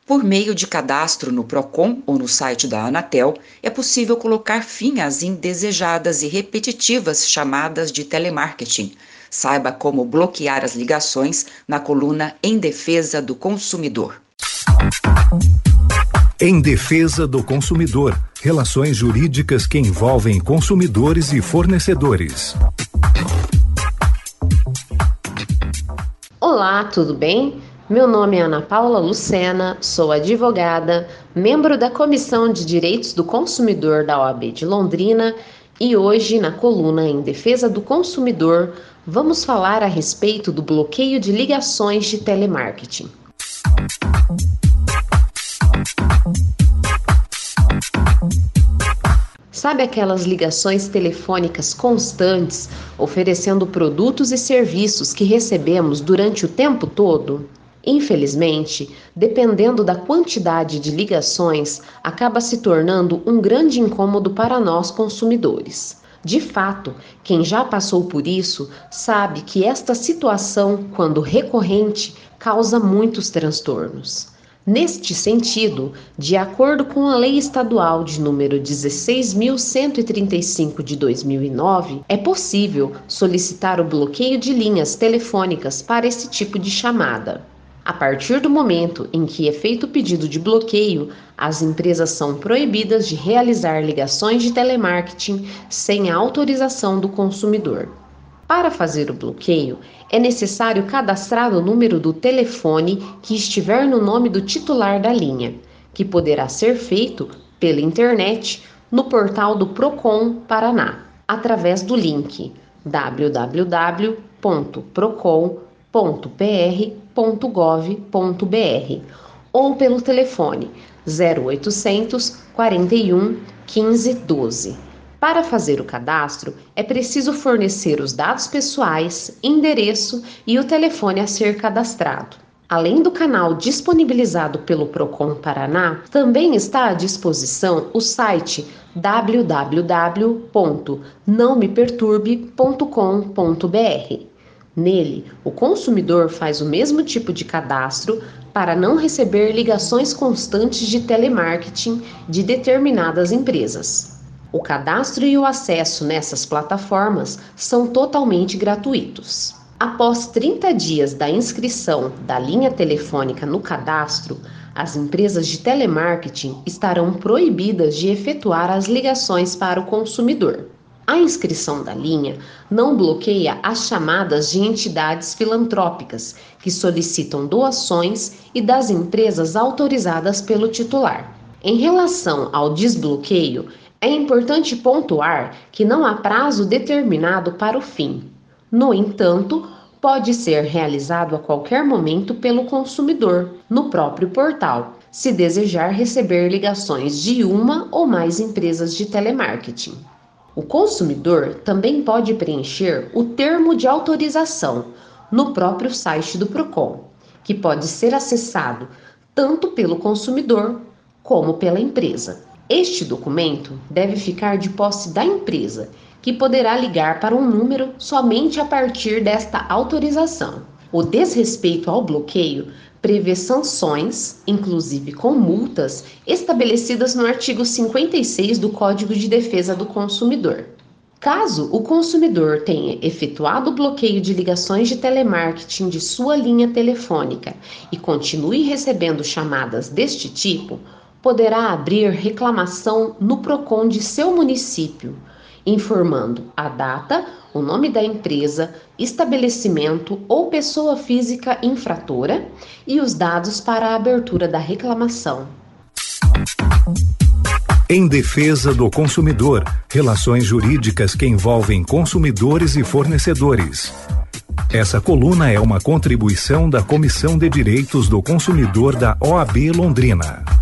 Por meio de cadastro no Procon ou no site da Anatel, é possível colocar fim às indesejadas e repetitivas chamadas de telemarketing. Saiba como bloquear as ligações na coluna Em Defesa do Consumidor. Em Defesa do Consumidor, relações jurídicas que envolvem consumidores e fornecedores. Olá, tudo bem? Meu nome é Ana Paula Lucena, sou advogada, membro da Comissão de Direitos do Consumidor da OAB de Londrina e hoje, na coluna Em Defesa do Consumidor, vamos falar a respeito do bloqueio de ligações de telemarketing. Sabe aquelas ligações telefônicas constantes, oferecendo produtos e serviços que recebemos durante o tempo todo? Infelizmente, dependendo da quantidade de ligações, acaba se tornando um grande incômodo para nós consumidores. De fato, quem já passou por isso sabe que esta situação, quando recorrente, causa muitos transtornos. Neste sentido, de acordo com a Lei Estadual de número 16.135 de 2009, é possível solicitar o bloqueio de linhas telefônicas para esse tipo de chamada. A partir do momento em que é feito o pedido de bloqueio, as empresas são proibidas de realizar ligações de telemarketing sem a autorização do consumidor. Para fazer o bloqueio, é necessário cadastrar o número do telefone que estiver no nome do titular da linha, que poderá ser feito pela internet no portal do Procon Paraná, através do link www.procon.pr.gov.br ou pelo telefone 0800 41 15 12. Para fazer o cadastro, é preciso fornecer os dados pessoais, endereço e o telefone a ser cadastrado. Além do canal disponibilizado pelo Procon Paraná, também está à disposição o site www.nãomeperturbe.com.br. Nele, o consumidor faz o mesmo tipo de cadastro para não receber ligações constantes de telemarketing de determinadas empresas. O cadastro e o acesso nessas plataformas são totalmente gratuitos. Após 30 dias da inscrição da linha telefônica no cadastro, as empresas de telemarketing estarão proibidas de efetuar as ligações para o consumidor. A inscrição da linha não bloqueia as chamadas de entidades filantrópicas que solicitam doações e das empresas autorizadas pelo titular. Em relação ao desbloqueio, é importante pontuar que não há prazo determinado para o fim. No entanto, pode ser realizado a qualquer momento pelo consumidor, no próprio portal, se desejar receber ligações de uma ou mais empresas de telemarketing. O consumidor também pode preencher o termo de autorização no próprio site do Procon, que pode ser acessado tanto pelo consumidor como pela empresa. Este documento deve ficar de posse da empresa, que poderá ligar para um número somente a partir desta autorização. O desrespeito ao bloqueio prevê sanções, inclusive com multas, estabelecidas no artigo 56 do Código de Defesa do Consumidor. Caso o consumidor tenha efetuado o bloqueio de ligações de telemarketing de sua linha telefônica e continue recebendo chamadas deste tipo, poderá abrir reclamação no Procon de seu município, informando a data, o nome da empresa, estabelecimento ou pessoa física infratora e os dados para a abertura da reclamação. Em Defesa do Consumidor, relações jurídicas que envolvem consumidores e fornecedores. Essa coluna é uma contribuição da Comissão de Direitos do Consumidor da OAB Londrina.